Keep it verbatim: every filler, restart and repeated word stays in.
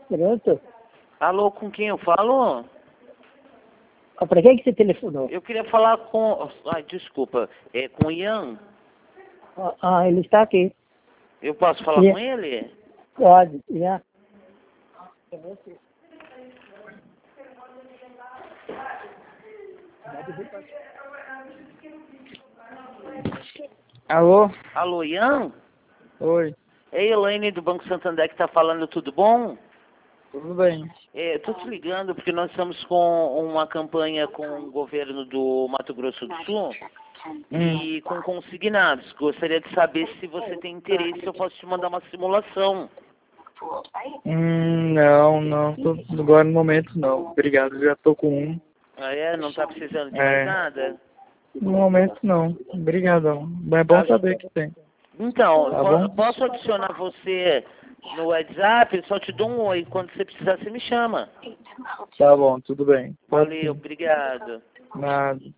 Pronto. Alô, com quem eu falo? Ah, pra quem que você telefonou? Eu queria falar com... Ai, desculpa. É com o Ian? Ah, ah, ele está aqui. Eu posso falar Ian. com ele? Pode, Ian. Alô? Alô, Ian? Oi, É a Elaine do Banco Santander que tá falando, tudo bom? tudo bem? É, tô te ligando porque nós estamos com uma campanha com o governo do Mato Grosso do Sul e com consignados. Gostaria de saber se você tem interesse, eu posso te mandar uma simulação. Hum, não, não, tô, agora no momento não. Obrigado, já tô com um. Ah, é? Não tá precisando de É. mais nada? No momento não. Obrigadão. É bom saber que tem. Então, Tá po- bom? posso adicionar você no WhatsApp? Eu só te dou um oi. Quando você precisar, você me chama. Tá bom, tudo bem. Pode Valeu, sim. obrigado. Nada.